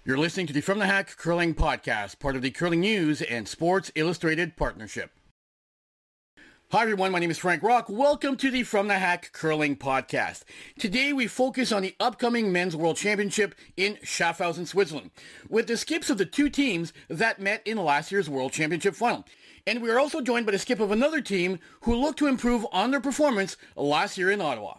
You're listening to the From the Hack Curling Podcast, part of the Curling News and Sports Illustrated partnership. Hi everyone, my name is Frank Rock. Welcome to the From the Hack Curling Podcast. Today we focus on the upcoming Men's World Championship in Schaffhausen, Switzerland, with the skips of the two teams that met in last year's World Championship final. And we are also joined by the skip of another team who looked to improve on their performance last year in Ottawa.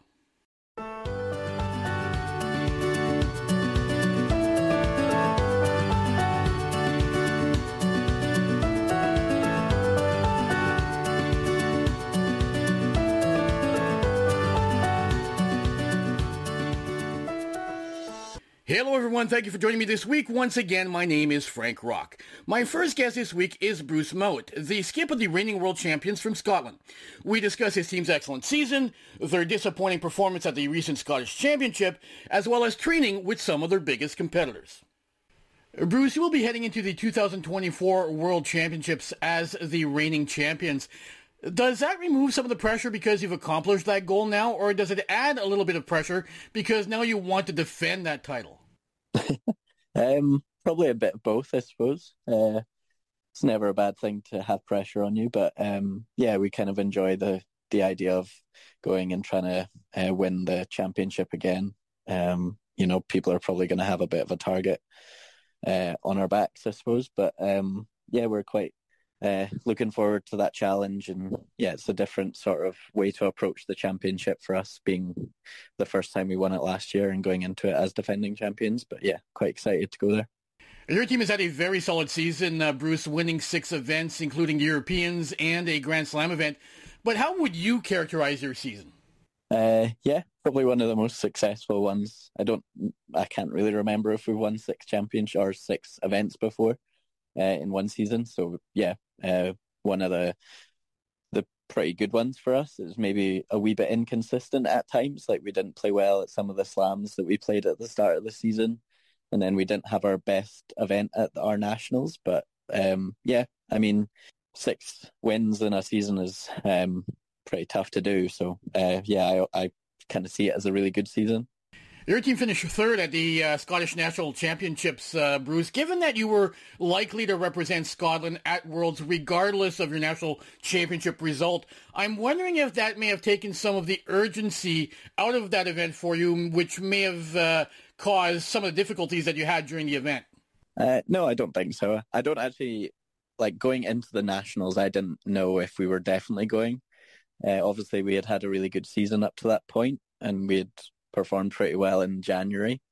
Hello everyone, thank you for joining me this week. Once again, my name is Frank Rock. My first guest this week is Bruce Mouat, the skip of the reigning world champions from Scotland. We discuss his team's excellent season, their disappointing performance at the recent Scottish Championship, as well as training with some of their biggest competitors. Bruce, you will be heading into the 2024 World Championships as the reigning champions. Does that remove some of the pressure because you've accomplished that goal now, or does it add a little bit of pressure because now you want to defend that title? Probably a bit of both, I suppose. It's never a bad thing to have pressure on you, but yeah, we kind of enjoy the idea of going and trying to win the championship again. You know, people are probably going to have a bit of a target on our backs, I suppose, but yeah, we're quite looking forward to that challenge, and yeah, it's a different sort of way to approach the championship for us, being the first time we won it last year and going into it as defending champions. But yeah, quite excited to go there. Your team has had a very solid season, Bruce, winning 6 events, including Europeans and a Grand Slam event. But how would you characterize your season? Yeah, probably one of the most successful ones. I can't really remember if we've won 6 championships or 6 events before in one season. So yeah, one of the pretty good ones for us. It was maybe a wee bit inconsistent at times, like we didn't play well at some of the slams that we played at the start of the season, and then we didn't have our best event at our nationals. But yeah, I mean, 6 wins in a season is pretty tough to do. So yeah, I kind of see it as a really good season. Your team finished 3rd at the Scottish National Championships, Bruce. Given that you were likely to represent Scotland at Worlds regardless of your national championship result, I'm wondering if that may have taken some of the urgency out of that event for you, which may have caused some of the difficulties that you had during the event. No, I don't think so. I don't actually, like, going into the nationals, I didn't know if we were definitely going. Obviously, we had a really good season up to that point, and we had performed pretty well in January,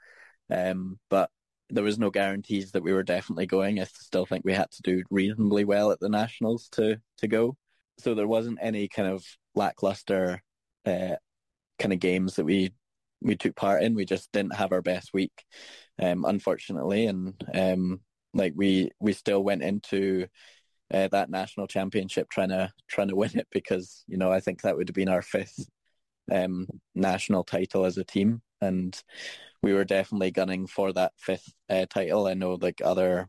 but there was no guarantees that we were definitely going. I still think we had to do reasonably well at the nationals to go, so there wasn't any kind of lackluster kind of games that we took part in. We just didn't have our best week, unfortunately, and like we still went into that national championship trying to win it, because, you know, I think that would have been our 5th national title as a team, and we were definitely gunning for that 5th title. I know, like, other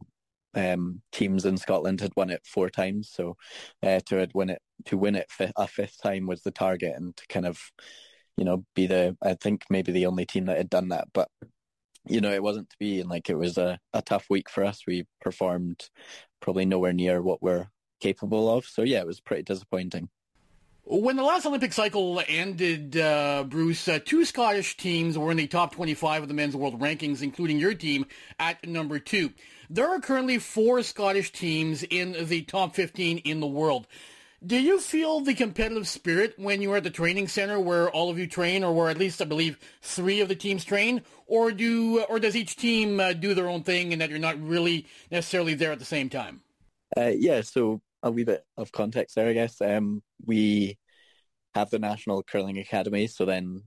teams in Scotland had won it 4 times, so to win it a 5th time was the target, and to kind of, you know, be I think maybe the only team that had done that. But, you know, it wasn't to be, and like, it was a tough week for us. We performed probably nowhere near what we're capable of, so yeah, it was pretty disappointing. When the last Olympic cycle ended, Bruce, 2 Scottish teams were in the top 25 of the men's world rankings, including your team at number 2. There are currently 4 Scottish teams in the top 15 in the world. Do you feel the competitive spirit when you are at the training center where all of you train, or where at least I believe 3 of the teams train, or does each team do their own thing and that you're not really necessarily there at the same time? Yeah, so a wee bit of context there, I guess. We have the National Curling Academy, so then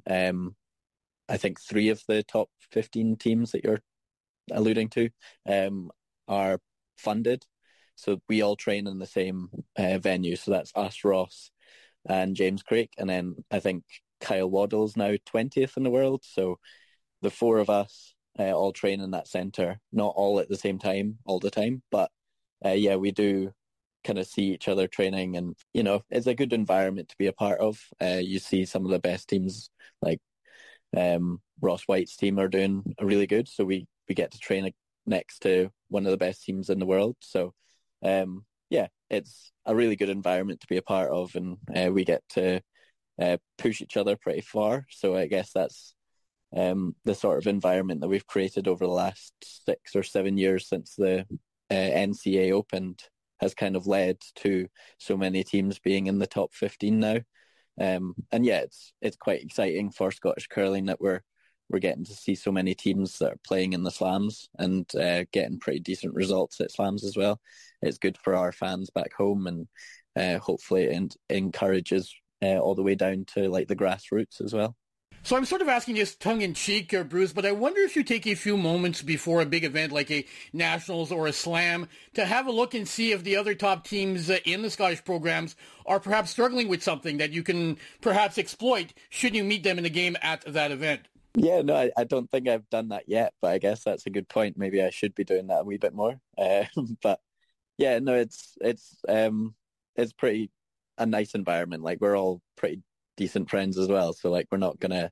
I think 3 of the top 15 teams that you're alluding to are funded. So we all train in the same venue. So that's us, Ross, and James Craik. And then I think Kyle Waddell's now 20th in the world. So the 4 of us all train in that centre, not all at the same time, all the time. But yeah, we do kind of see each other training, and, you know, it's a good environment to be a part of. You see some of the best teams, like Ross White's team, are doing really good. So we get to train next to one of the best teams in the world. So, yeah, it's a really good environment to be a part of, and we get to push each other pretty far. So I guess that's the sort of environment that we've created over the last 6 or 7 years since the NCAA opened has kind of led to so many teams being in the top 15 now. And yeah, it's quite exciting for Scottish curling that we're getting to see so many teams that are playing in the slams and getting pretty decent results at slams as well. It's good for our fans back home, and hopefully it encourages all the way down to like the grassroots as well. So I'm sort of asking this tongue-in-cheek, Bruce, but I wonder if you take a few moments before a big event like a Nationals or a Slam to have a look and see if the other top teams in the Scottish programs are perhaps struggling with something that you can perhaps exploit should you meet them in the game at that event. Yeah, no, I don't think I've done that yet, but I guess that's a good point. Maybe I should be doing that a wee bit more. But yeah, no, it's pretty a nice environment. Like, we're all pretty decent friends as well, so like we're not gonna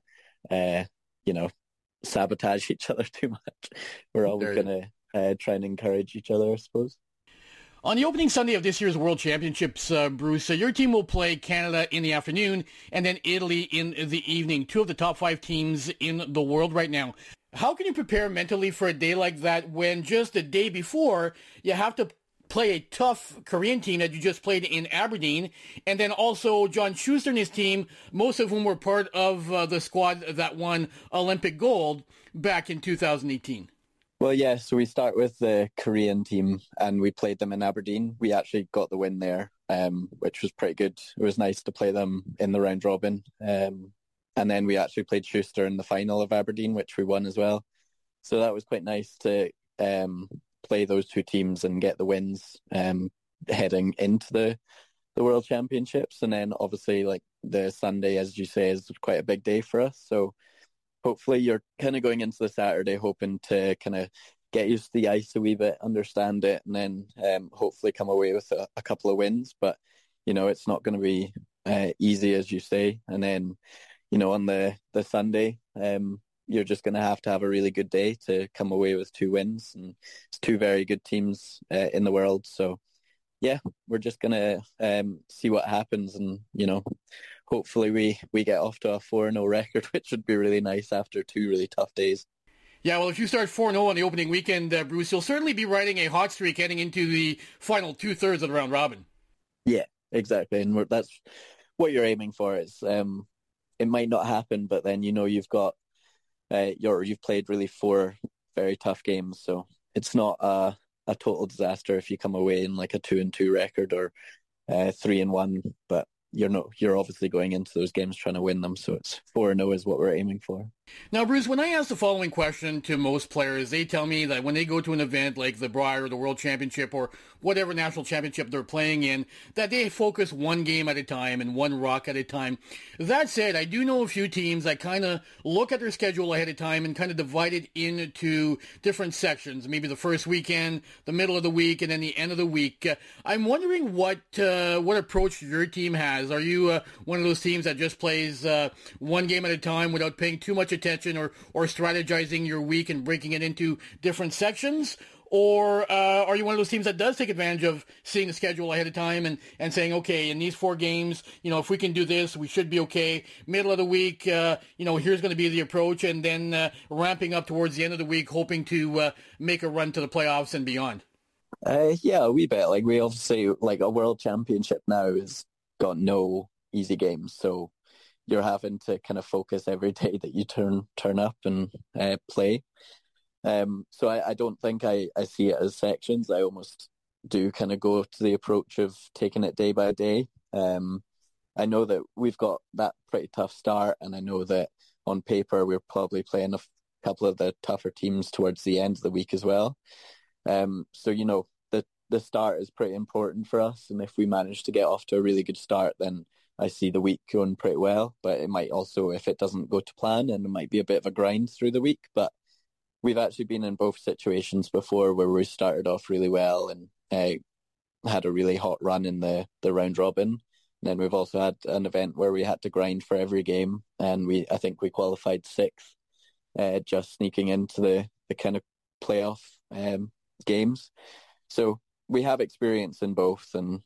sabotage each other too much. We're always gonna try and encourage each other, I suppose. On the opening Sunday of this year's World Championships, Bruce, your team will play Canada in the afternoon and then Italy in the evening, 2 of the top 5 teams in the world right now. How can you prepare mentally for a day like that when just the day before you have to play a tough Korean team that you just played in Aberdeen, and then also John Schuster and his team, most of whom were part of the squad that won Olympic gold back in 2018? Well, yeah, so we start with the Korean team, and we played them in Aberdeen. We actually got the win there, which was pretty good. It was nice to play them in the round robin. And then we actually played Schuster in the final of Aberdeen, which we won as well. So that was quite nice to play those two teams and get the wins heading into the World Championships. And then obviously, like, the Sunday, as you say, is quite a big day for us. So hopefully you're kind of going into the Saturday hoping to kind of get used to the ice a wee bit, understand it, and then hopefully come away with a couple of wins. But, it's not going to be easy, as you say. And then, on the Sunday, you're just going to have a really good day to come away with 2 wins. And it's 2 very good teams in the world. So, yeah, we're just going to see what happens. And, hopefully we get off to a 4-0 record, which would be really nice after 2 really tough days. Yeah, well, if you start 4-0 on the opening weekend, Bruce, you'll certainly be riding a hot streak heading into the final 2/3 of the round robin. Yeah, exactly. And that's what you're aiming for. It's it might not happen, but then, you've got you've played really 4 very tough games. So it's not a total disaster if you come away in like a 2-2 record or 3-1, but you're obviously going into those games trying to win them, so it's 4-0 is what we're aiming for. Now, Bruce, when I ask the following question to most players, they tell me that when they go to an event like the Brier or the World Championship or whatever national championship they're playing in, that they focus one game at a time and one rock at a time. That said, I do know a few teams that kind of look at their schedule ahead of time and kind of divide it into different sections, maybe the first weekend, the middle of the week, and then the end of the week. I'm wondering what approach your team has. Are you one of those teams that just plays one game at a time without paying too much attention or strategizing your week and breaking it into different sections? Or are you one of those teams that does take advantage of seeing the schedule ahead of time and saying, okay, in these 4 games, if we can do this, we should be okay. Middle of the week, here's going to be the approach, and then ramping up towards the end of the week, hoping to make a run to the playoffs and beyond? Yeah, a wee bit. Like, we obviously, like, a world championship now has got no easy games, so you're having to kind of focus every day that you turn up and play. So I don't think I see it as sections. I almost do kind of go to the approach of taking it day by day. I know that we've got that pretty tough start, and I know that on paper we're probably playing a couple of the tougher teams towards the end of the week as well. So, the start is pretty important for us, and if we manage to get off to a really good start, then I see the week going pretty well. But it might also, if it doesn't go to plan, and it might be a bit of a grind through the week. But we've actually been in both situations before where we started off really well and had a really hot run in the round robin. And then we've also had an event where we had to grind for every game, and I think we qualified 6th, just sneaking into the kind of playoff games. So we have experience in both, and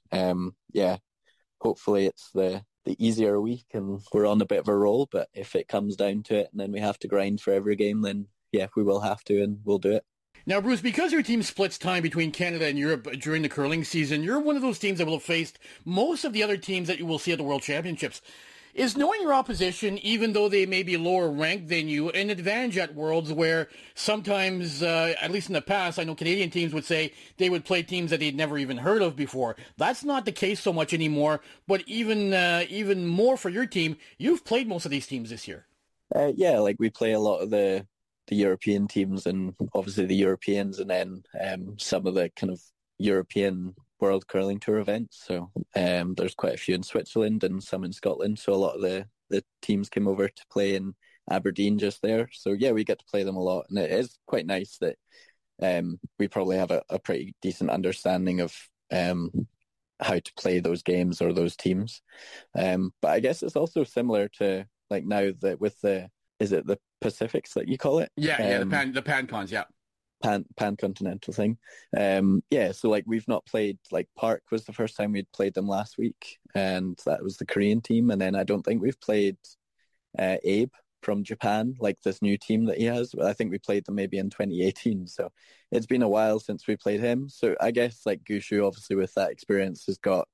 hopefully it's the easier week and we're on a bit of a roll. But if it comes down to it and then we have to grind for every game, then yeah, we will have to, and we'll do it. Now, Bruce, because your team splits time between Canada and Europe during the curling season, you're one of those teams that will have faced most of the other teams that you will see at the World Championships. Is knowing your opposition, even though they may be lower ranked than you, an advantage at Worlds where sometimes, at least in the past, I know Canadian teams would say they would play teams that they'd never even heard of before. That's not the case so much anymore, but even more for your team, you've played most of these teams this year. Like we play a lot of the European teams and obviously the Europeans, and then some of the kind of European World Curling Tour events. So there's quite a few in Switzerland and some in Scotland. So a lot of the teams came over to play in Aberdeen just there. So yeah, we get to play them a lot, and it is quite nice that we probably have a pretty decent understanding of how to play those games or those teams. But I guess it's also similar to like now that with is it the Pacifics that you call it? Yeah, the PanCons, yeah. Pan-continental thing. So like we've not played, like Park was the first time we'd played them last week, and that was the Korean team. And then I don't think we've played Abe from Japan, like this new team that he has. I think we played them maybe in 2018. So it's been a while since we played him. So I guess like Gushue, obviously with that experience, has got,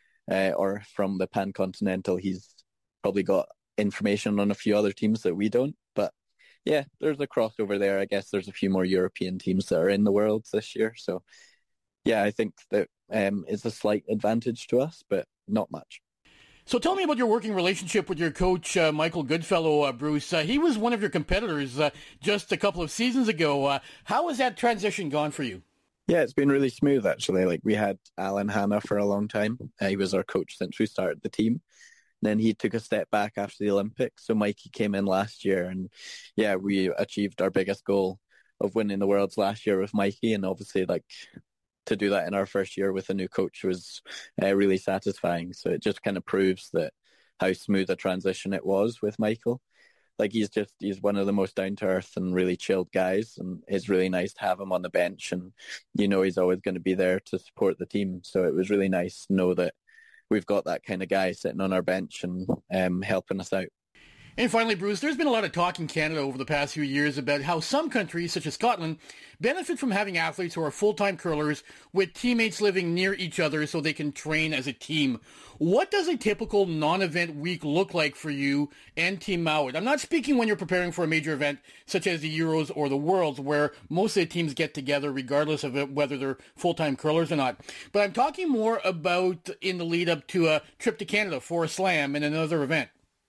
or from the Pan-continental, he's probably got information on a few other teams that we don't. But yeah, there's a crossover there. I guess there's a few more European teams that are in the Worlds this year. So yeah, I think that is a slight advantage to us, but not much. So tell me about your working relationship with your coach, Michael Goodfellow, Bruce. He was one of your competitors just a couple of seasons ago. How has that transition gone for you? Yeah, it's been really smooth, actually. Like we had Alan Hanna for a long time. He was our coach since we started the team. Then he took a step back after the Olympics. So Mikey came in last year, and yeah, we achieved our biggest goal of winning the Worlds last year with Mikey. And obviously, like, to do that in our first year with a new coach was really satisfying. So it just kind of proves that how smooth a transition it was with Michael. Like he's one of the most down to earth and really chilled guys, and it's really nice to have him on the bench, and he's always going to be there to support the team. So it was really nice to know that we've got that kind of guy sitting on our bench and helping us out. And finally, Bruce, there's been a lot of talk in Canada over the past few years about how some countries, such as Scotland, benefit from having athletes who are full-time curlers with teammates living near each other so they can train as a team. What does a typical non-event week look like for you and Team Mouat? I'm not speaking when you're preparing for a major event such as the Euros or the Worlds, where most of the teams get together regardless of whether they're full-time curlers or not. But I'm talking more about in the lead-up to a trip to Canada for a slam and another event.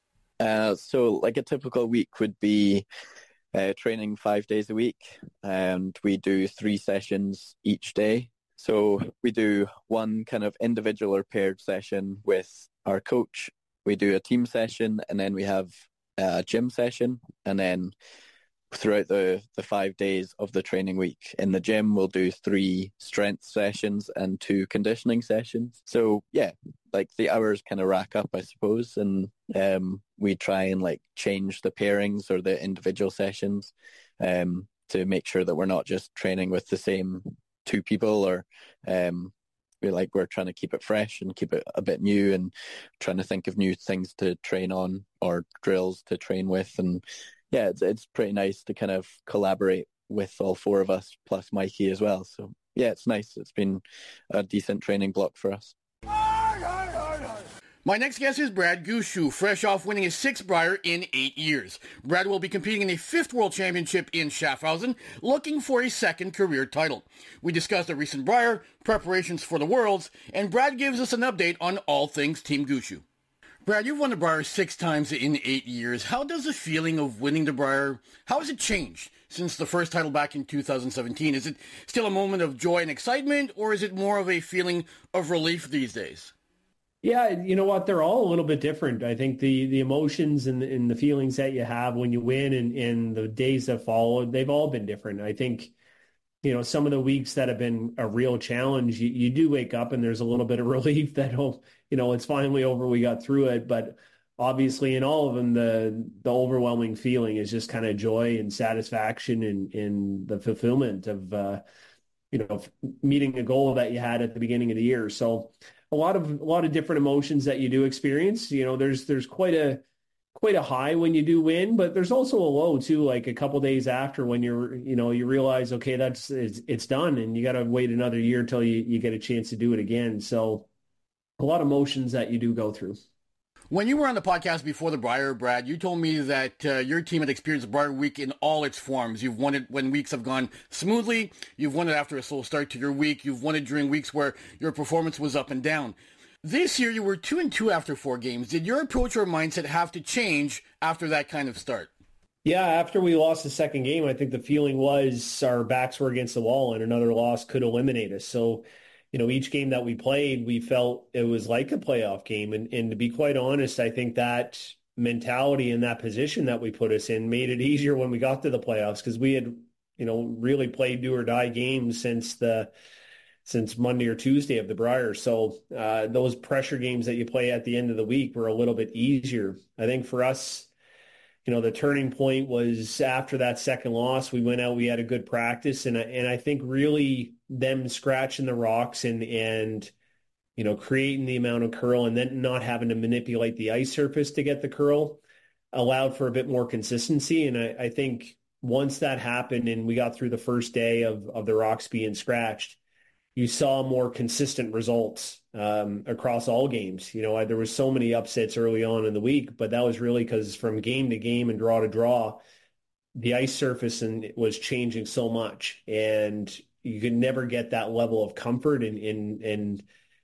So like a typical week would be training 5 days a week, and we do 3 sessions each day. So we do one kind of individual or paired session with our coach. We do a team session, and then we have a gym session. And then throughout the 5 days of the training week in the gym, we'll do 3 strength sessions and 2 conditioning sessions. So yeah, like the hours kind of rack up, I suppose. And we try and like change the pairings or the individual sessions to make sure that we're not just training with the same 2 people, or we're trying to keep it fresh and keep it a bit new, and trying to think of new things to train on or drills to train with. And yeah, it's pretty nice to kind of collaborate with all 4 of us plus Mikey as well. So yeah, it's nice. It's been a decent training block for us. My next guest is Brad Gushue, fresh off winning his 6th Brier in 8 years. Brad will be competing in a 5th World Championship in Schaffhausen, looking for a 2nd career title. We discussed the recent Brier, preparations for the Worlds, and Brad gives us an update on all things Team Gushue. Brad, you've won the Brier 6 times in 8 years. How does the feeling of winning the Brier, how has it changed since the first title back in 2017? Is it still a moment of joy and excitement, or is it more of a feeling of relief these days? Yeah, you know what? They're all a little bit different. I think the emotions and the feelings that you have when you win and the days that follow, they've all been different. I think, some of the weeks that have been a real challenge, you do wake up and there's a little bit of relief that, it's finally over. We got through it. But obviously in all of them, the overwhelming feeling is just kind of joy and satisfaction and the fulfillment of, meeting a goal that you had at the beginning of the year. So a lot of different emotions that you do experience. There's quite a high when you do win, but there's also a low too, like a couple days after when you realize, okay, it's done and you got to wait another year till you get a chance to do it again. So a lot of emotions that you do go through. When you were on the podcast before the Brier, Brad, you told me that your team had experienced the Brier week in all its forms. You've won it when weeks have gone smoothly. You've won it after a slow start to your week. You've won it during weeks where your performance was up and down. This year, you were 2-2 after 4 games. Did your approach or mindset have to change after that kind of start? Yeah, after we lost the second game, I think the feeling was our backs were against the wall and another loss could eliminate us. So, each game that we played, we felt it was like a playoff game. And to be quite honest, I think that mentality and that position that we put us in made it easier when we got to the playoffs because we had, really played do or die games since Monday or Tuesday of the Brier. So those pressure games that you play at the end of the week were a little bit easier. I think for us, the turning point was after that second loss. We went out, we had a good practice, and I think really them scratching the rocks and creating the amount of curl and then not having to manipulate the ice surface to get the curl allowed for a bit more consistency. And I think once that happened and we got through the first day of the rocks being scratched, you saw more consistent results across all games. There was so many upsets early on in the week, but that was really because from game to game and draw to draw, the ice surface was changing so much, and you could never get that level of comfort and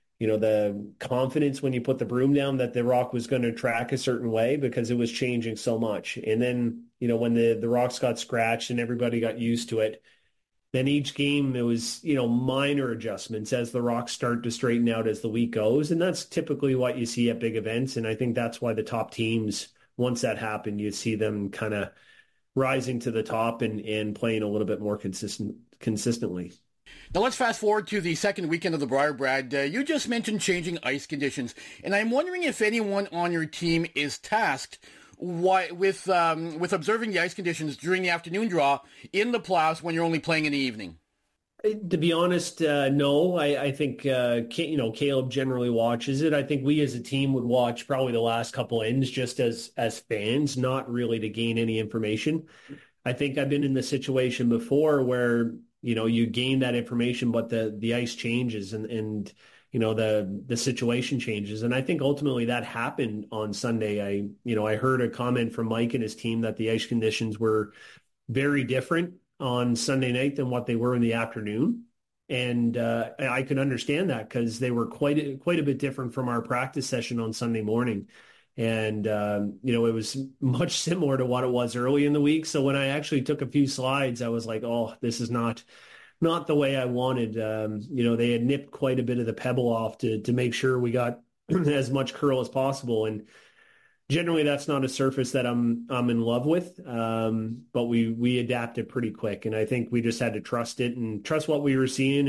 the confidence when you put the broom down that the rock was going to track a certain way because it was changing so much. And then, when the rocks got scratched and everybody got used to it, then each game, it was, minor adjustments as the rocks start to straighten out as the week goes. And that's typically what you see at big events. And I think that's why the top teams, once that happened, you see them kind of rising to the top and playing a little bit more consistently. Now let's fast forward to the second weekend of the Brier, Brad. You just mentioned changing ice conditions. And I'm wondering if anyone on your team is tasked with observing the ice conditions during the afternoon draw in the playoffs when you're only playing in the evening. To be honest, no. I think Caleb generally watches it. I think we as a team would watch probably the last couple ends just as fans, not really to gain any information. I think I've been in the situation before where you gain that information, but the ice changes and the situation changes. And I think ultimately that happened on Sunday. I heard a comment from Mike and his team that the ice conditions were very different on Sunday night than what they were in the afternoon. And I can understand that because they were quite a bit different from our practice session on Sunday morning. And, it was much similar to what it was early in the week. So when I actually took a few slides, I was like, oh, this is not the way I wanted. They had nipped quite a bit of the pebble off to make sure we got as much curl as possible. And generally that's not a surface that I'm in love with. But we adapted pretty quick. And I think we just had to trust it and trust what we were seeing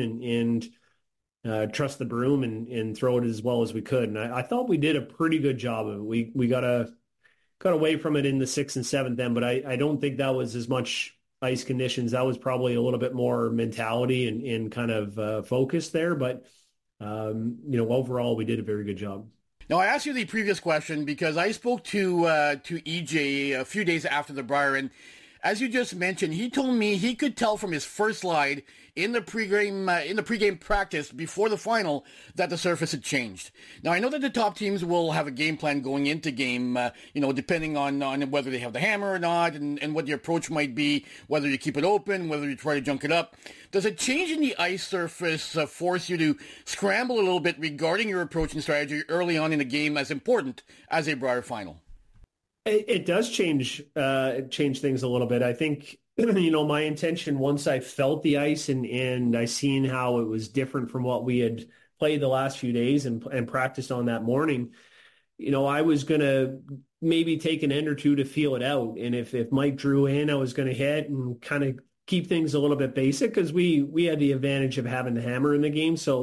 and trust the broom and throw it as well as we could. And I thought we did a pretty good job of it. We got away from it in the 6th and 7th end, but I don't think that was as much ice conditions. That was probably a little bit more mentality and kind of focus there. But, overall, we did a very good job. Now, I asked you the previous question because I spoke to EJ a few days after the Brier, and as you just mentioned, he told me he could tell from his first slide in the pregame practice before the final that the surface had changed. Now, I know that the top teams will have a game plan going into game, depending on whether they have the hammer or not and what the approach might be, whether you keep it open, whether you try to junk it up. Does a change in the ice surface force you to scramble a little bit regarding your approach and strategy early on in the game as important as a Brier final? It does change things a little bit. I think, my intention once I felt the ice and I seen how it was different from what we had played the last few days and practiced on that morning, I was going to maybe take an end or two to feel it out. And if Mike drew in, I was going to hit and kind of keep things a little bit basic because we had the advantage of having the hammer in the game. So,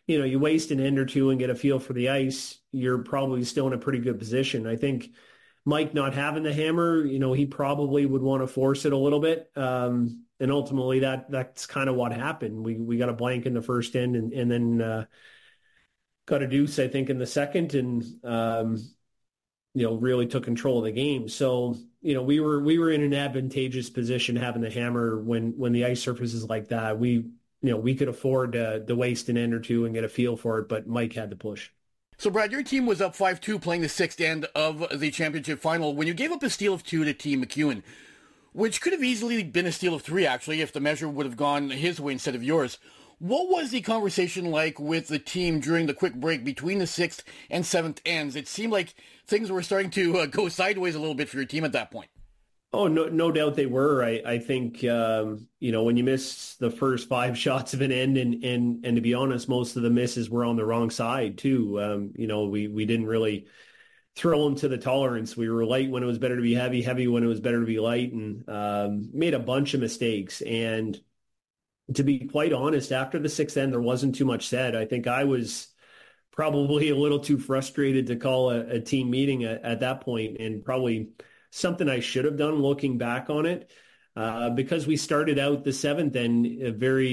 you waste an end or two and get a feel for the ice, you're probably still in a pretty good position. I think Mike not having the hammer, he probably would want to force it a little bit. And ultimately that's kind of what happened. We got a blank in the first end and then got a deuce, I think, in the second, and really took control of the game. So, we were in an advantageous position having the hammer when the ice surface is like that. We could afford to waste an end or two and get a feel for it, but Mike had to push. So, Brad, your team was up 5-2 playing the sixth end of the championship final when you gave up a steal of 2 to Team McEwen, which could have easily been a steal of 3, actually, if the measure would have gone his way instead of yours. What was the conversation like with the team during the quick break between the sixth and seventh ends? It seemed like things were starting to go sideways a little bit for your team at that point. Oh, no doubt they were. I think, when you miss the first 5 shots of an end and to be honest, most of the misses were on the wrong side too. We didn't really throw them to the tolerance. We were light when it was better to be heavy, heavy when it was better to be light, and made a bunch of mistakes. And to be quite honest, after the sixth end, there wasn't too much said. I think I was probably a little too frustrated to call a team meeting at that point, and probably something I should have done looking back on it, because we started out the seventh end in a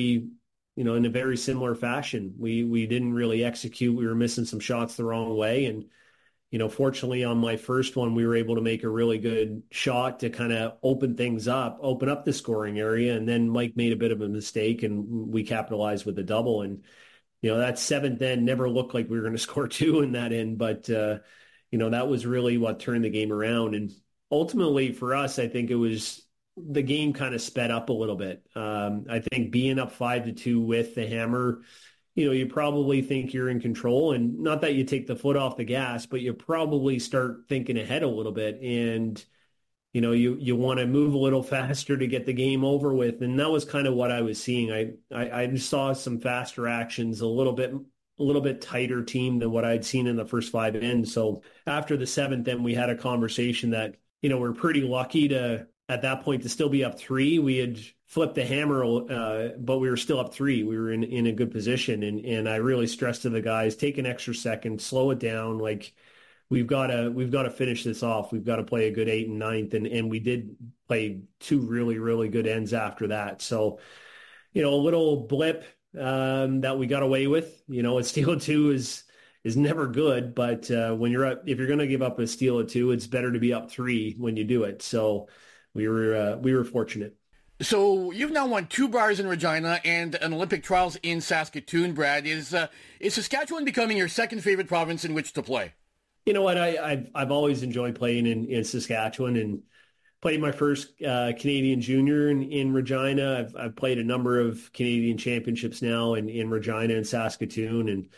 very similar fashion. We didn't really execute. We were missing some shots the wrong way. And, fortunately on my first one, we were able to make a really good shot to kind of open up the scoring area. And then Mike made a bit of a mistake and we capitalized with a double. And, that seventh end never looked like we were going to score 2 in that end. But, that was really what turned the game around. And ultimately for us, I think it was the game kind of sped up a little bit. I think being up 5-2 with the hammer, you probably think you're in control, and not that you take the foot off the gas, but you probably start thinking ahead a little bit. And, you want to move a little faster to get the game over with. And that was kind of what I was seeing. I just saw some faster actions, a little bit tighter team than what I'd seen in the first 5 ends. So after the seventh, then we had a conversation that, we're pretty lucky to, at that point, to still be up 3. We had flipped the hammer, but we were still up 3. We were in a good position. And I really stressed to the guys, take an extra second, slow it down. Like, we've got to finish this off. We've got to play a good 8th and 9th. And we did play 2 really, really good ends after that. So, a little blip that we got away with. A steal of 2 is never good, but when if you're going to give up a steal of 2, it's better to be up 3 when you do it. So we were fortunate. So you've now won 2 Briers in Regina and an Olympic trials in Saskatoon, Brad. Is Saskatchewan becoming your second favorite province in which to play? You know what? I've always enjoyed playing in Saskatchewan, and played my first Canadian junior in Regina. I've played a number of Canadian championships now in Regina and Saskatoon, and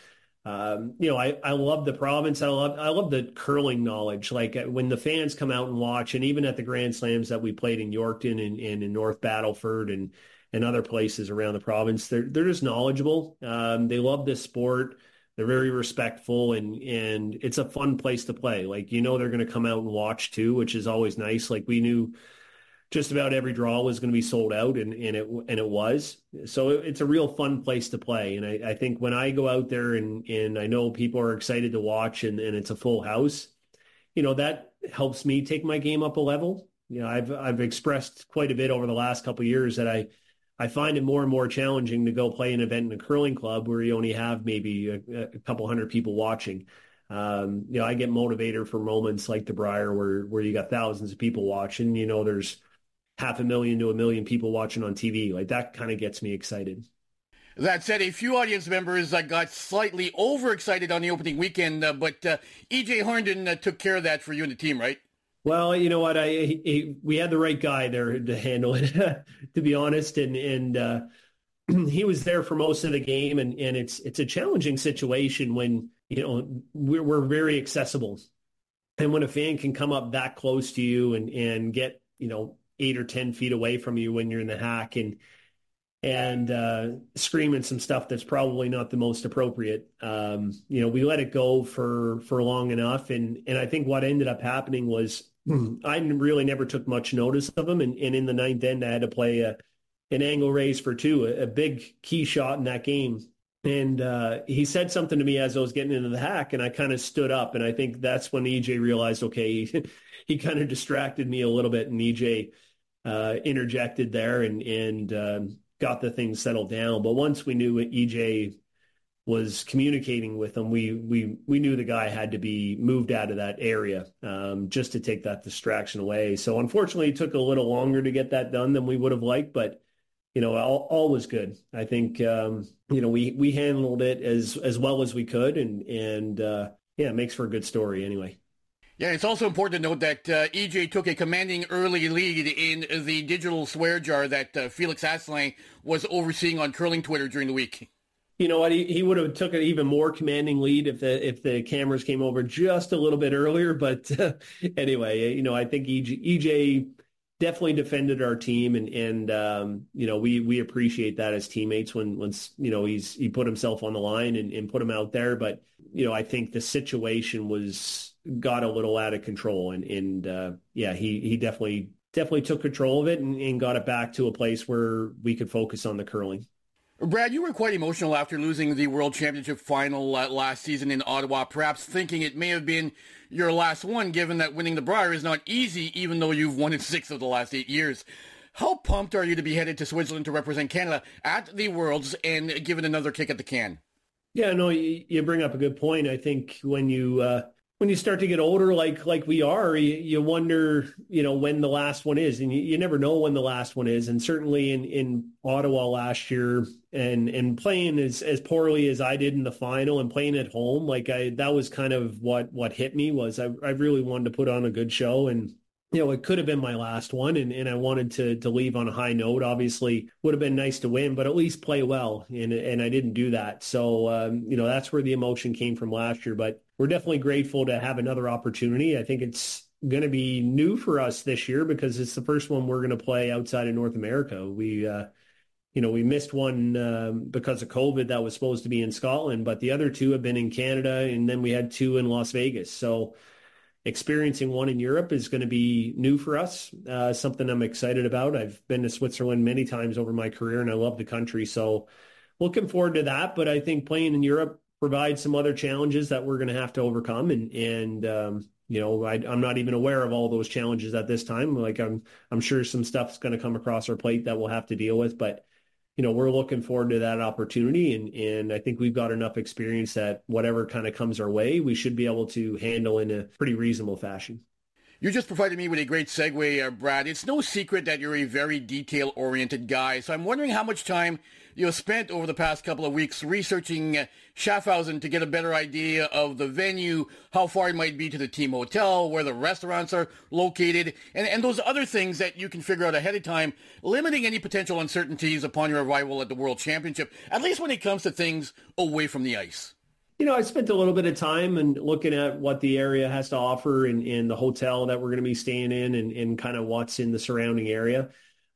I love the province. I love the curling knowledge. Like when the fans come out and watch, and even at the Grand Slams that we played in Yorkton and in North Battleford and other places around the province, they're just knowledgeable. They love this sport. They're very respectful, and it's a fun place to play. Like, they're going to come out and watch too, which is always nice. Like, we knew just about every draw was going to be sold out, and it was. So it's a real fun place to play. And I think when I go out there and I know people are excited to watch and it's a full house, that helps me take my game up a level. I've expressed quite a bit over the last couple of years that I find it more and more challenging to go play an event in a curling club where you only have maybe a couple hundred people watching. I get motivated for moments like the Brier where you got thousands of people watching. There's 500,000 to 1 million people watching on TV. Like, that kind of gets me excited. That said, a few audience members got slightly overexcited on the opening weekend, but E.J. Harnden took care of that for you and the team, right? Well, you know what? We had the right guy there to handle it, to be honest, and he was there for most of the game, and it's a challenging situation when we're very accessible, and when a fan can come up that close to you and get 8 or 10 feet away from you when you're in the hack and screaming some stuff that's probably not the most appropriate. We let it go for long enough. And I think what ended up happening was I really never took much notice of him. And in the 9th end, I had to play an angle raise for 2, a big key shot in that game. And he said something to me as I was getting into the hack, and I kind of stood up. And I think that's when EJ realized, okay, he kind of distracted me a little bit, and EJ interjected there and got the thing settled down. But once we knew EJ was communicating with him, we knew the guy had to be moved out of that area just to take that distraction away. So unfortunately, it took a little longer to get that done than we would have liked, but all was good. I think we handled it as well as we could, and it makes for a good story anyway. Yeah, it's also important to note that EJ took a commanding early lead in the digital swear jar that Felix Asselin was overseeing on curling Twitter during the week. You know what? He would have took an even more commanding lead if the cameras came over just a little bit earlier. But anyway, I think EJ definitely defended our team, and we appreciate that as teammates when he put himself on the line and put him out there. But I think the situation got a little out of control, and he definitely took control of it and got it back to a place where we could focus on the curling. Brad, you were quite emotional after losing the World Championship final last season in Ottawa, perhaps thinking it may have been your last one, given that winning the Brier is not easy, even though you've won in 6 of the last 8 years. How pumped are you to be headed to Switzerland to represent Canada at the Worlds and given another kick at the can? Yeah, no, you bring up a good point. I think when you start to get older, like we are, you wonder, when the last one is, and you never know when the last one is. And certainly in Ottawa last year, and playing as poorly as I did in the final and playing at home, that was kind of what hit me was I really wanted to put on a good show, and it could have been my last one, and I wanted to leave on a high note. Obviously, would have been nice to win, but at least play well, and I didn't do that. So that's where the emotion came from last year. But we're definitely grateful to have another opportunity. I think it's going to be new for us this year because it's the first one we're going to play outside of North America. We missed one because of COVID that was supposed to be in Scotland, but the other 2 have been in Canada, and then we had 2 in Las Vegas. So experiencing one in Europe is going to be new for us, something I'm excited about. I've been to Switzerland many times over my career, and I love the country. So looking forward to that. But I think playing in Europe provides some other challenges that we're going to have to overcome. And I'm not even aware of all those challenges at this time. I'm sure some stuff's going to come across our plate that we'll have to deal with. But we're looking forward to that opportunity, and I think we've got enough experience that whatever kind of comes our way, we should be able to handle in a pretty reasonable fashion. You just provided me with a great segue, Brad. It's no secret that you're a very detail-oriented guy, so I'm wondering how much time you've spent over the past couple of weeks researching Schaffhausen to get a better idea of the venue, how far it might be to the team hotel, where the restaurants are located, and those other things that you can figure out ahead of time, limiting any potential uncertainties upon your arrival at the World Championship, at least when it comes to things away from the ice. I spent a little bit of time and looking at what the area has to offer in the hotel that we're going to be staying in and kind of what's in the surrounding area.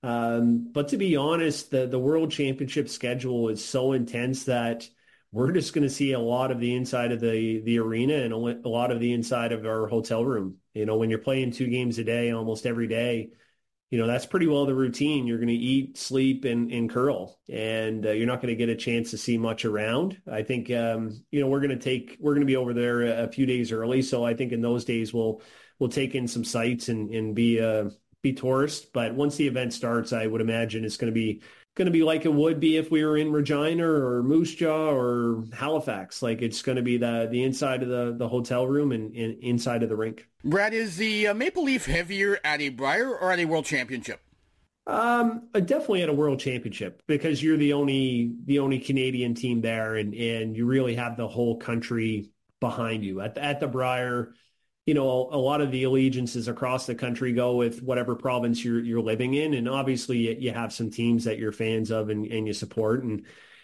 But to be honest, the World Championship schedule is so intense that we're just going to see a lot of the inside of the arena and a lot of the inside of our hotel room. When you're playing 2 games a day, almost every day, that's pretty well the routine. You're going to eat, sleep, and curl, and you're not going to get a chance to see much around. I think, we're going to be over there a few days early. So I think in those days we'll take in some sights and be tourists. But once the event starts, I would imagine it's going to be like it would be if we were in Regina or Moose Jaw or Halifax. It's going to be the inside of the hotel room and inside of the rink. Brad, is the Maple Leaf heavier at a Brier or at a World Championship? Definitely at a World Championship because you're the only Canadian team there, and you really have the whole country behind you. At the Brier, a lot of the allegiances across the country go with whatever province you're living in. And obviously you have some teams that you're fans of and you support. And,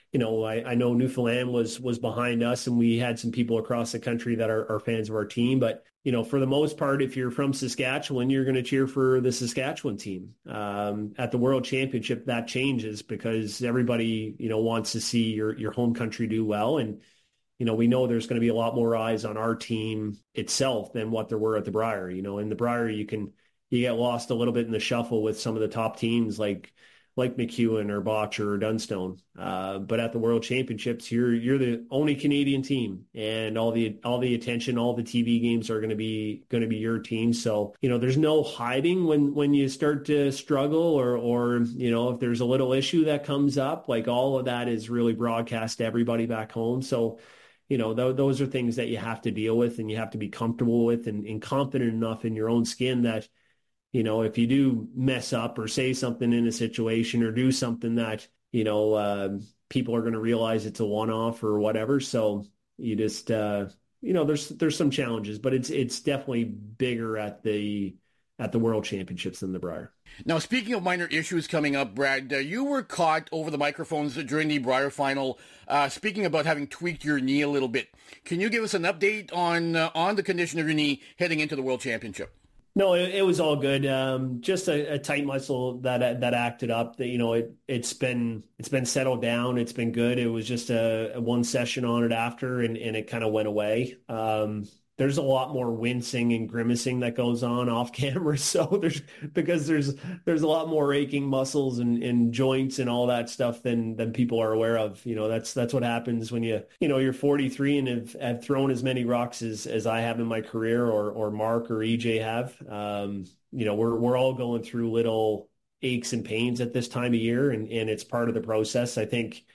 I know Newfoundland was behind us, and we had some people across the country that are fans of our team. But, for the most part, if you're from Saskatchewan, you're going to cheer for the Saskatchewan team. At the World Championship, that changes because everybody, wants to see your home country do well. And, we know there's going to be a lot more eyes on our team itself than what there were at the Brier. In the Brier, you get lost a little bit in the shuffle with some of the top teams like like McEwen or Botcher or Dunstone. But at the World Championships, you're the only Canadian team, and all the attention, all the TV games are going to be your team. So, there's no hiding when you start to struggle or if there's a little issue that comes up, like all of that is really broadcast to everybody back home. So, those are things that you have to deal with and you have to be comfortable with and confident enough in your own skin that, if you do mess up or say something in a situation or do something that, people are going to realize it's a one-off or whatever. So you just, there's some challenges, but it's definitely bigger at the World Championships than the Brier. Now, speaking of minor issues coming up, Brad, you were caught over the microphones during the Brier final, speaking about having tweaked your knee a little bit. Can you give us an update on the condition of your knee heading into the World Championship? No, it was all good. Just a tight muscle that acted up. That it's been settled down. It's been good. It was just a one session on it after, and it kind of went away. There's a lot more wincing and grimacing that goes on off camera. So there's a lot more aching muscles and joints and all that stuff than people are aware of. That's what happens when you're 43 and have thrown as many rocks as I have in my career or Mark or EJ have. We're all going through little aches and pains at this time of year, and it's part of the process. I think,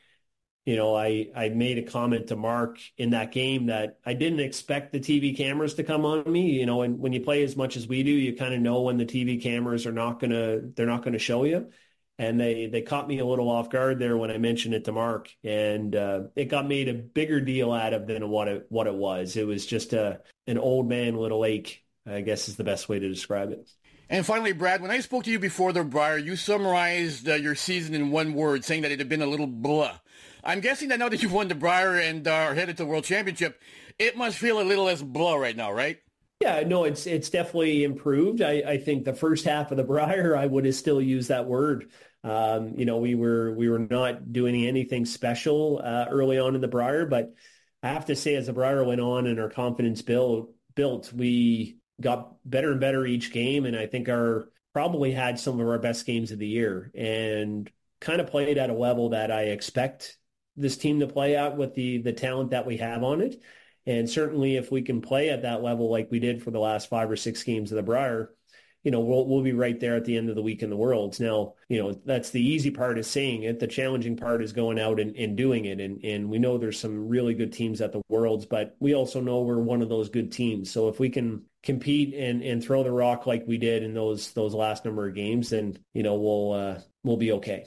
I made a comment to Mark in that game that I didn't expect the TV cameras to come on me. And when you play as much as we do, you kind of know when the TV cameras they're not gonna show you. And they caught me a little off guard there when I mentioned it to Mark, and it got made a bigger deal out of than what it was. It was just an old man little ache, I guess is the best way to describe it. And finally, Brad, when I spoke to you before the Brier, you summarized your season in one word, saying that it had been a little blah. I'm guessing that now that you've won the Brier and are headed to the World Championship, it must feel a little less blah right now, right? Yeah, no, it's definitely improved. I think the first half of the Brier, I would have still used that word. We were not doing anything special early on in the Brier, but I have to say, as the Brier went on and our confidence built, we got better and better each game, and I think probably had some of our best games of the year and kind of played at a level that I expect this team to play at with the talent that we have on it. And certainly if we can play at that level like we did for the last 5 or 6 games of the Brier, we'll be right there at the end of the week in the Worlds. Now, that's the easy part, is saying it. The challenging part is going out and doing it. And we know there's some really good teams at the Worlds, but we also know we're one of those good teams. So if we can compete and throw the rock like we did in those last number of games, then, we'll be okay.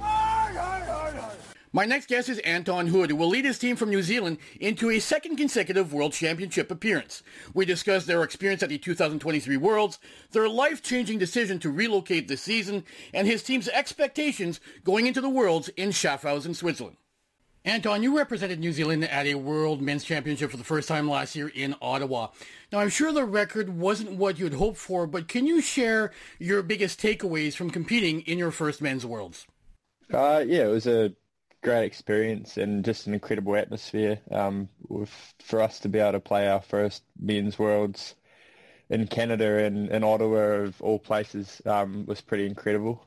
My next guest is Anton Hood, who will lead his team from New Zealand into a second consecutive World Championship appearance. We discuss their experience at the 2023 Worlds, their life-changing decision to relocate this season, and his team's expectations going into the Worlds in Schaffhausen, Switzerland. Anton, you represented New Zealand at a World Men's Championship for the first time last year in Ottawa. Now, I'm sure the record wasn't what you had hoped for, but can you share your biggest takeaways from competing in your first Men's Worlds? It was a great experience and just an incredible atmosphere. For us to be able to play our first Men's Worlds in Canada and in Ottawa, of all places, was pretty incredible.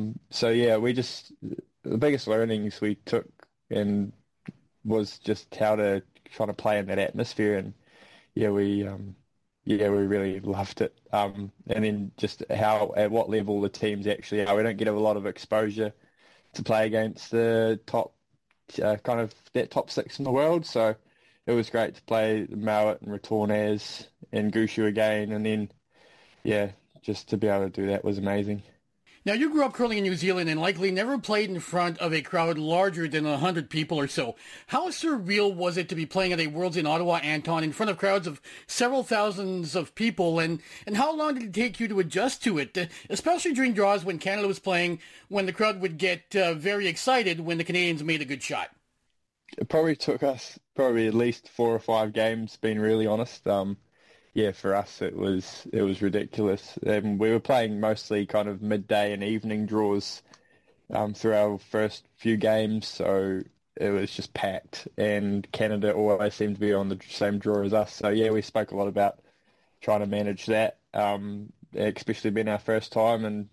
The biggest learnings we took and was just how to try to play in that atmosphere, and we really loved it. And then just at what level the teams actually are. We don't get a lot of exposure to play against the top, that top 6 in the world. So it was great to play Mowat and Retornaz and Gushue again, and then just to be able to do that was amazing. Now, you grew up curling in New Zealand and likely never played in front of a crowd larger than 100 people or so. How surreal was it to be playing at a Worlds in Ottawa, Anton, in front of crowds of several thousands of people? And how long did it take you to adjust to it, especially during draws when Canada was playing, when the crowd would get very excited when the Canadians made a good shot? It probably took us at least 4 or 5 games, being really honest. For us, it was ridiculous. We were playing mostly kind of midday and evening draws through our first few games, so it was just packed. And Canada always seemed to be on the same draw as us. So, we spoke a lot about trying to manage that, especially being our first time. And,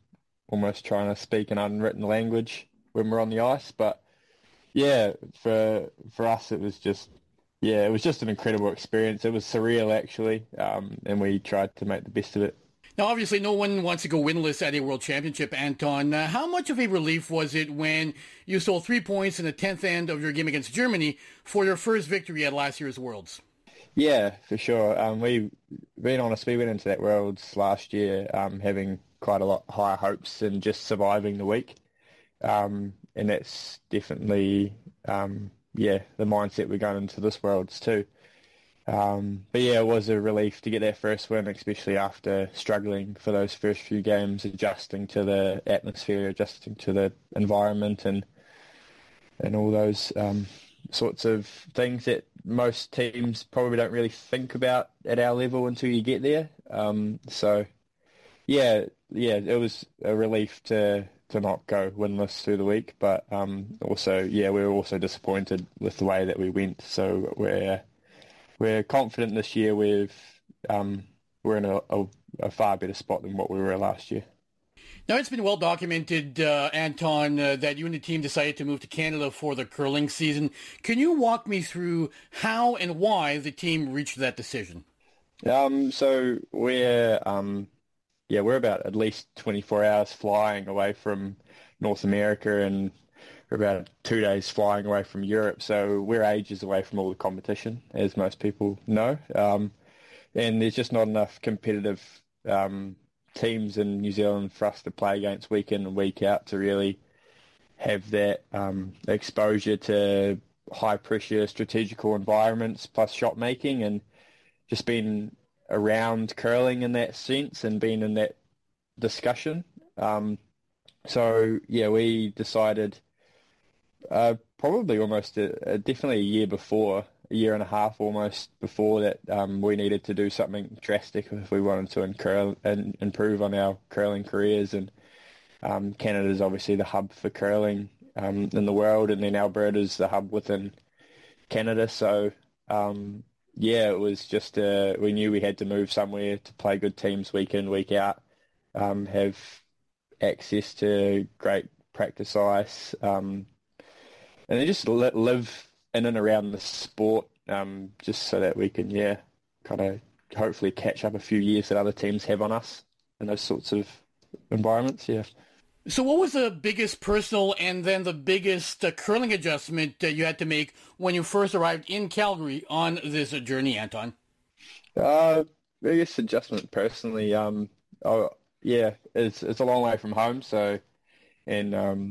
almost trying to speak an unwritten language when we're on the ice. But yeah, for us, it was just an incredible experience. It was surreal, actually, and we tried to make the best of it. Now, obviously, no one wants to go winless at a World Championship, Anton. How much of a relief was it when you stole 3 points in the 10th end of your game against Germany for your first victory at last year's Worlds? Yeah, for sure. Being honest, we went into that Worlds last year having quite a lot higher hopes than just surviving the week. And that's definitely, the mindset we're going into this Worlds too. But yeah, it was a relief to get that first win, especially after struggling for those first few games, adjusting to the atmosphere, adjusting to the environment and all those sorts of things that most teams probably don't really think about at our level until you get there. It was a relief to not go winless through the week, but we were also disappointed with the way that we went. So we're confident this year. We're in a far better spot than what we were last year. Now, it's been well documented, Anton, that you and the team decided to move to Canada for the curling season. Can you walk me through how and why the team reached that decision? So we're about at least 24 hours flying away from North America, and we're about 2 days flying away from Europe. So we're ages away from all the competition, as most people know. And there's just not enough competitive teams in New Zealand for us to play against week in and week out to really have that exposure to high-pressure strategical environments plus shot making, and just being around curling in that sense and being in that discussion. We decided probably almost definitely a year and a half almost before that we needed to do something drastic if we wanted to improve on our curling careers. And Canada's obviously the hub for curling in the world, and then Alberta's the hub within Canada. So it was just we knew we had to move somewhere to play good teams week in, week out, have access to great practice ice, and then just live in and around the sport, just so that we can, kind of hopefully catch up a few years that other teams have on us in those sorts of environments, So what was the biggest personal and then the biggest curling adjustment you had to make when you first arrived in Calgary on this journey, Anton? Biggest adjustment personally, it's a long way from home, so, and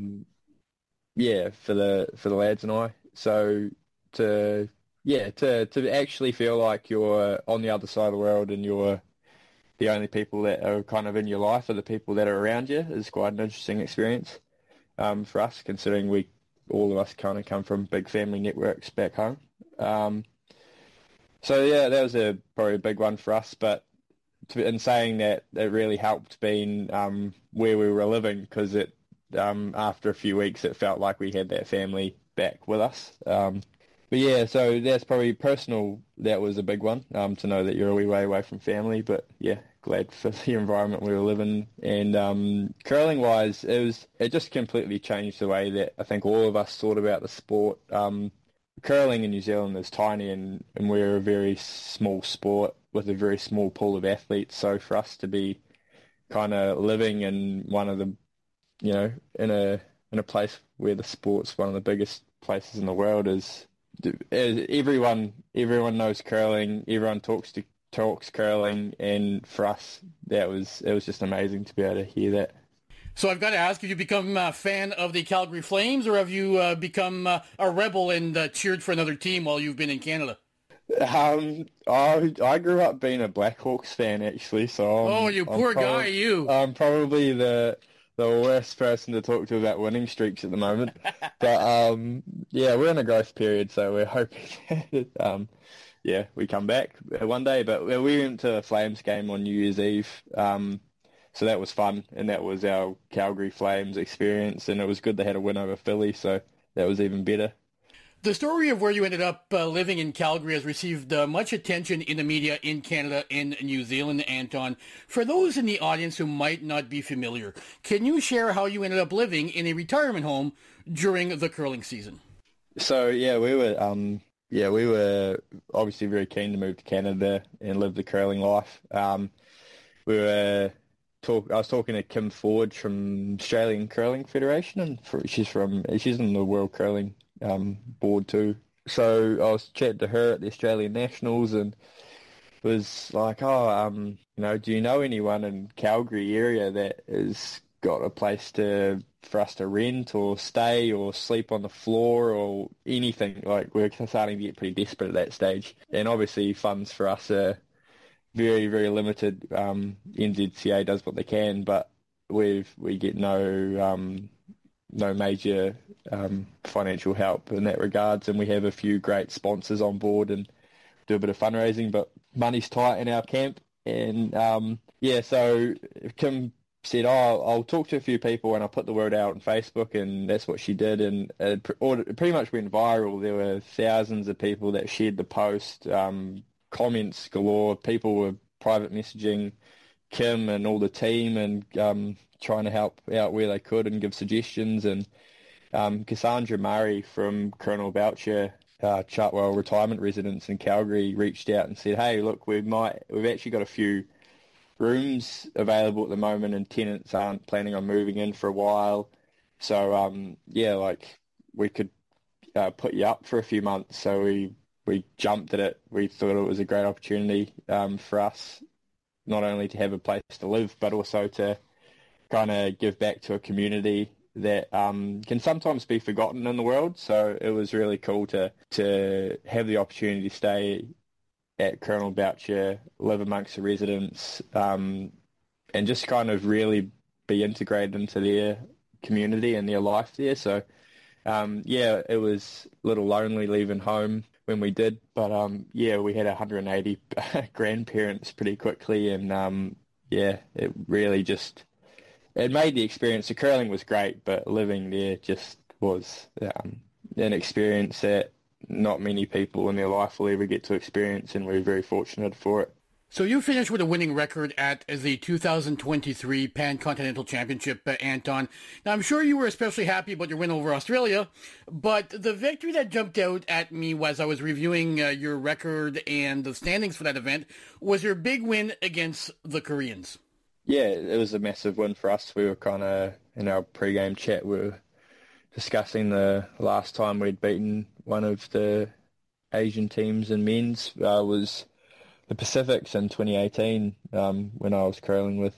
for the lads and I. So to actually feel like you're on the other side of the world and you're the only people that are kind of in your life are the people that are around you is quite an interesting experience for us, considering all of us kind of come from big family networks back home. That was probably a big one for us. But in saying that, it really helped being where we were living, because after a few weeks it felt like we had that family back with us. So that's probably personal. That was a big one, to know that you're a wee way away from family. But glad for the environment we were living. And curling wise, it just completely changed the way that I think all of us thought about the sport. Curling in New Zealand is tiny, and we're a very small sport with a very small pool of athletes. So for us to be kind of living in one of the, in a place where the sport's one of the biggest places in the world is everyone knows curling, everyone talks curling, and for us it was just amazing to be able to hear that. So I've got to ask, have you become a fan of the Calgary Flames, or have you become a rebel and cheered for another team while you've been in Canada? I grew up being a Blackhawks fan, actually. So you poor guy, you. I'm probably the worst person to talk to about winning streaks at the moment. But we're in a growth period, so we're hoping that we come back one day. But we went to a Flames game on New Year's Eve, so that was fun, and that was our Calgary Flames experience, and it was good they had a win over Philly, so that was even better. The story of where you ended up living in Calgary has received much attention in the media in Canada and New Zealand, Anton. For those in the audience who might not be familiar, can you share how you ended up living in a retirement home during the curling season? So we were obviously very keen to move to Canada and live the curling life. I was talking to Kim Ford from Australian Curling Federation, and she's in the World Curling board too. So I was chatting to her at the Australian Nationals and was like, do you know anyone in Calgary area that has got a place for us to rent or stay or sleep on the floor or anything? Like, we're starting to get pretty desperate at that stage. And obviously funds for us are very, very limited. NZCA does what they can, but we get no major financial help in that regards, and we have a few great sponsors on board and do a bit of fundraising, but money's tight in our camp. And so Kim said, I'll talk to a few people and I'll put the word out on Facebook, and that's what she did, and it pretty much went viral. There were thousands of people that shared the post, comments galore. People were private messaging Kim and all the team and trying to help out where they could and give suggestions. And Cassandra Murray from Colonel Boucher Chartwell Retirement Residence in Calgary reached out and said, hey, look, we've actually got a few rooms available at the moment and tenants aren't planning on moving in for a while. So, we could put you up for a few months. So we jumped at it. We thought it was a great opportunity for us, not only to have a place to live, but also to kind of give back to a community that can sometimes be forgotten in the world. So it was really cool to have the opportunity to stay at Colonel Boucher, live amongst the residents, and just kind of really be integrated into their community and their life there. So, it was a little lonely leaving home when we did, but we had 180 grandparents pretty quickly, and it really just... It made the experience. The curling was great, but living there just was an experience that not many people in their life will ever get to experience, and we're very fortunate for it. So you finished with a winning record at the 2023 Pan-Continental Championship, Anton. Now, I'm sure you were especially happy about your win over Australia, but the victory that jumped out at me as I was reviewing your record and the standings for that event was your big win against the Koreans. Yeah, it was a massive win for us. We were kind of, in our pre-game chat, we were discussing the last time we'd beaten one of the Asian teams in men's was the Pacifics in 2018 when I was curling with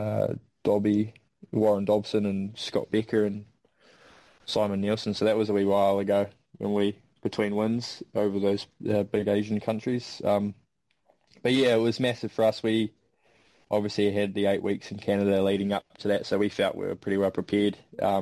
Warren Dobson and Scott Becker and Simon Nielsen. So that was a wee while ago between wins over those big Asian countries. But yeah, it was massive for us. We obviously had the 8 weeks in Canada leading up to that, so we felt we were pretty well prepared.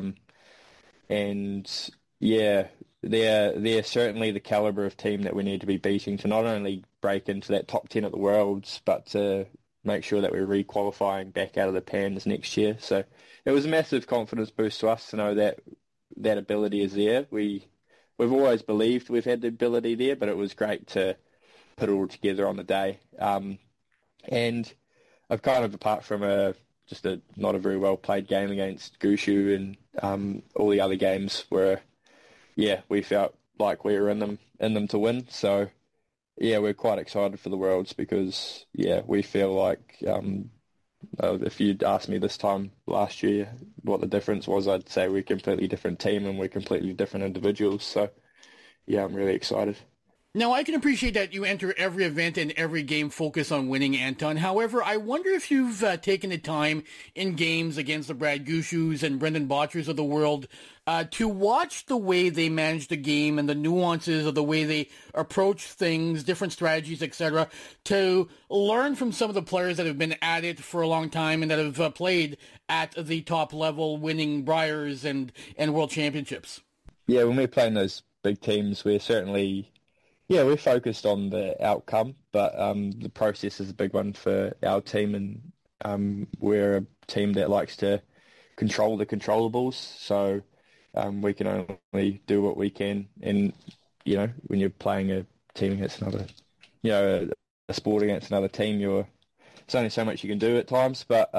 And yeah, they're certainly the calibre of team that we need to be beating to not only break into that top 10 at the Worlds, but to make sure that we're re-qualifying back out of the Pans next year. So it was a massive confidence boost to us to know that that ability is there. We've always believed we've had the ability there, but it was great to put it all together on the day. And I've kind of, apart from not a very well played game against Gushu and all the other games were, we felt like we were in them to win. So we're quite excited for the Worlds because we feel like if you'd asked me this time last year what the difference was, I'd say we're a completely different team and we're completely different individuals. So I'm really excited. Now, I can appreciate that you enter every event and every game focused on winning, Anton. However, I wonder if you've taken the time in games against the Brad Gushus and Brendan Botchers of the world to watch the way they manage the game and the nuances of the way they approach things, different strategies, etc., to learn from some of the players that have been at it for a long time and that have played at the top level, winning Briars and World Championships. Yeah, when we're playing those big teams, we're certainly... we're focused on the outcome, but the process is a big one for our team, and we're a team that likes to control the controllables, so we can only do what we can. And when you're playing a team against another, a sport against another team, it's only so much you can do at times. But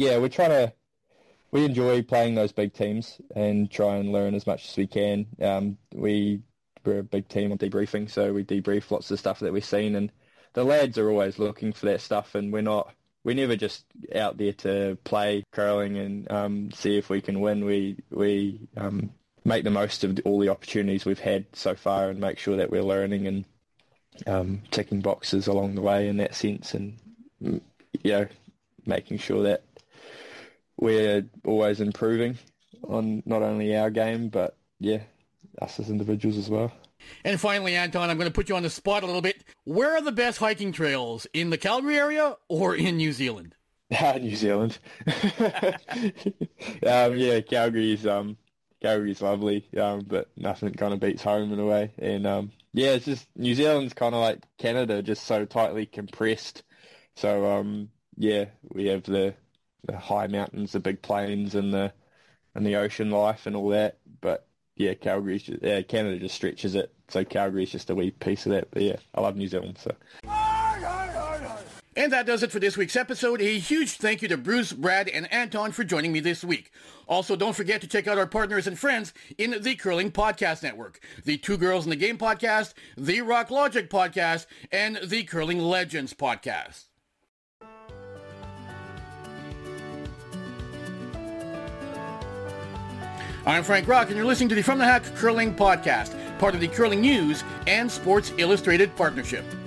we enjoy playing those big teams and try and learn as much as we can. We're a big team on debriefing, so we debrief lots of stuff that we've seen, and the lads are always looking for that stuff, and we're never just out there to play curling and see if we can win. We make the most of all the opportunities we've had so far and make sure that we're learning and ticking boxes along the way in that sense, and making sure that we're always improving on not only our game, but us as individuals as well. And finally, Anton, I'm going to put you on the spot a little bit. Where are the best hiking trails? In the Calgary area or in New Zealand? New Zealand. Calgary's lovely, but nothing kind of beats home in a way. And it's just New Zealand's kind of like Canada, just so tightly compressed. So we have the high mountains, the big plains, and the ocean life and all that. But Canada just stretches it. So Calgary's just a wee piece of that. But I love New Zealand. So. And that does it for this week's episode. A huge thank you to Bruce, Brad, and Anton for joining me this week. Also, don't forget to check out our partners and friends in the Curling Podcast Network. The Two Girls in the Game podcast, the Rock Logic podcast, and the Curling Legends podcast. I'm Frank Rock, and you're listening to the From the Hack Curling Podcast, part of the Curling News and Sports Illustrated Partnership.